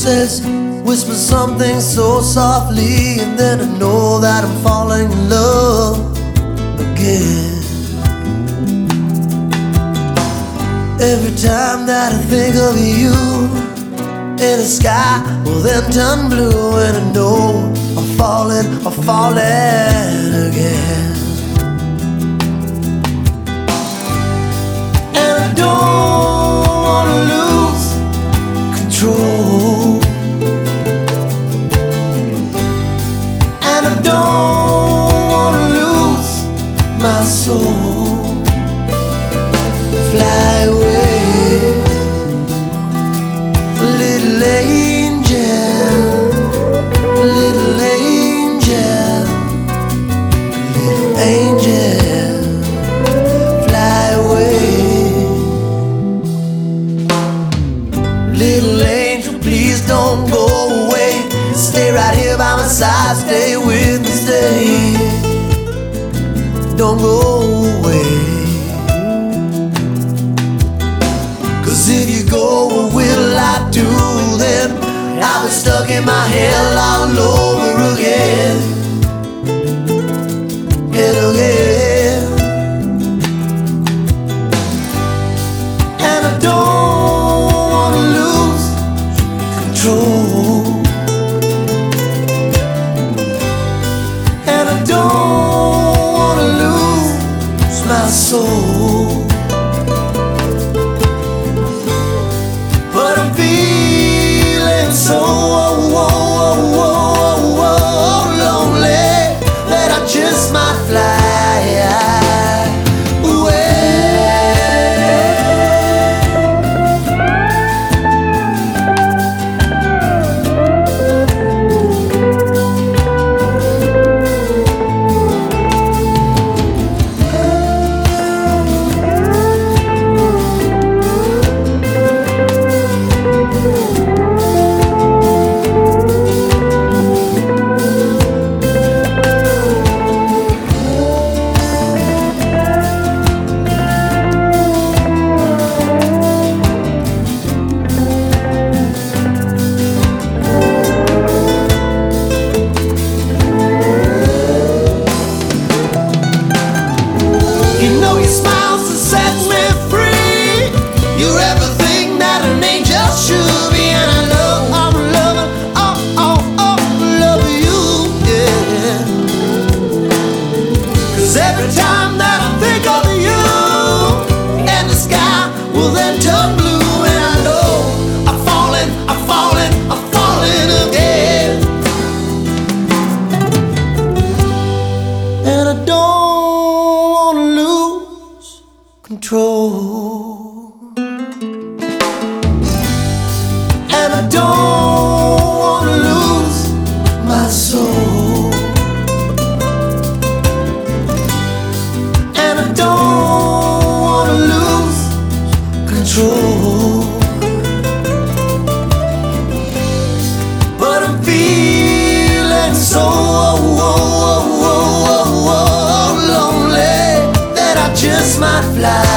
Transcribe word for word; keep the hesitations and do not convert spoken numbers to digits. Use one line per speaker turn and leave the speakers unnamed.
says, whisper something so softly, and then I know that I'm falling in love again. Every time that I think of you, and the sky will then turn blue, and I know I'm falling, I'm falling again. And I don't wanna lose control, and I don't wanna lose my soul. Fly away, little angel, little angel, little angel, fly away. Little angel, please don't go away. Stay right here by my side, stay with me, stay. Don't go away. Cause if you go, what will I do then? I'll be stuck in my hell all over again and again. And I don't wanna lose control, and I don't wanna lose my soul. So oh, oh, oh, oh, lonely that I just might fly away. You know your smiles that sets me free. You're everything that an angel should be, and I love, I'm loving, oh, oh, oh, love you, yeah. Cause every time that I think of you, and the sky will then turn blue, and I know I'm falling, I'm falling, I'm falling again. And I don't control, and I don't wanna lose my soul, and I don't wanna lose control. But I'm feeling so oh, oh, oh, oh, oh, lonely that I just might fly